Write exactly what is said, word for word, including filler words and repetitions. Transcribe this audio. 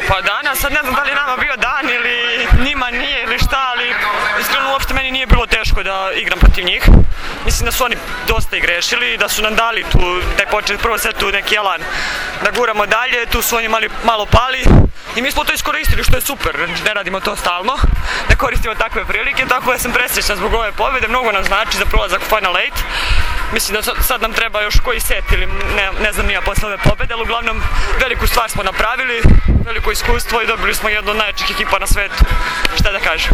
Pa danas, sad ne znam da li je nama bio dan ili njima nije ili šta, ali iskreno uopšte meni nije bilo teško da igram protiv njih. Mislim da su oni dosta i grešili, da su nam dali tu, taj počet, prvo setu neki elan da guramo dalje, tu su oni mali, malo pali i mi smo to iskoristili što je super, ne radimo to stalno, da koristimo takve prilike, tako da sam presrećna zbog ove pobjede, mnogo nam znači za prolazak u Final Eight. Mislim da sad nam treba još koji set ili ne, ne znam nija posle ove pobjede, ali uglavnom veliku stvar smo napravili, veliko iskustvo i dobili smo jednu od najjačih ekipa na svetu, šta da kažem.